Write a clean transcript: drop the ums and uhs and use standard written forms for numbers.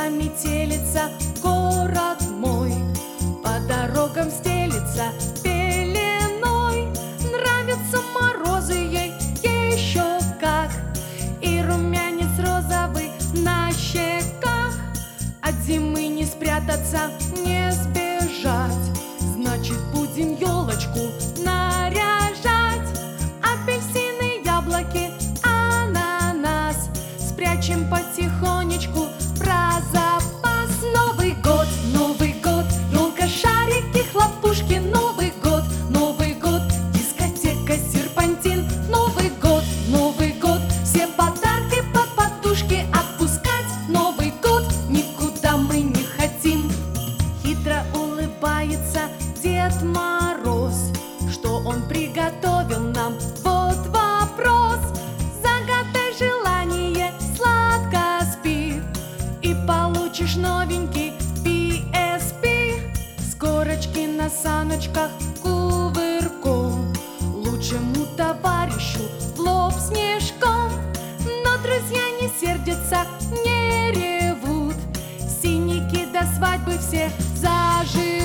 метелица, город мой по дорогам стелится пеленой. Нравятся морозы ей еще как, и румянец розовый на щеках. От зимы не спрятаться, не сбежать, значит, будем елочку наряжать. Апельсины, яблоки, ананас спрячем потихонечку про запас. Новый год, елка, шарики, хлопушки. Новый год, дискотека, серпантин. Новый год, все подарки под подушки отпускать. Новый год, никуда мы не хотим. Хитро улыбается Дед Мороз, что он приготовил нам? Вот вопрос. Загадай желание, сладко спи, и получишь новенький PSP. С горочки на саночках кувырком, лучшему товарищу в лоб снежком. Но друзья не сердятся, не ревут, синяки до свадьбы все заживут.